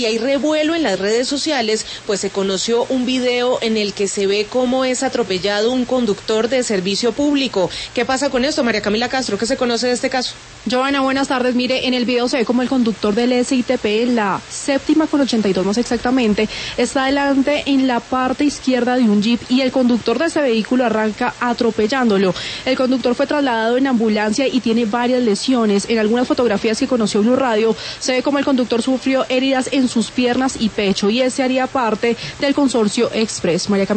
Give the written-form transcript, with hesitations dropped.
Y hay revuelo en las redes sociales, pues se conoció un video en el que se ve cómo es atropellado un conductor de servicio público. ¿Qué pasa con esto, María Camila Castro? ¿Qué se conoce de este caso? Joana, buenas tardes. Mire, en el video se ve como el conductor del SITP, la séptima con 82 más exactamente, está adelante en la parte izquierda de un jeep y el conductor de ese vehículo arranca atropellándolo. El conductor fue trasladado en ambulancia y tiene varias lesiones. En algunas fotografías que conoció Blue Radio se ve como el conductor sufrió heridas en sus piernas y pecho, y ese haría parte del consorcio Express. María Camila.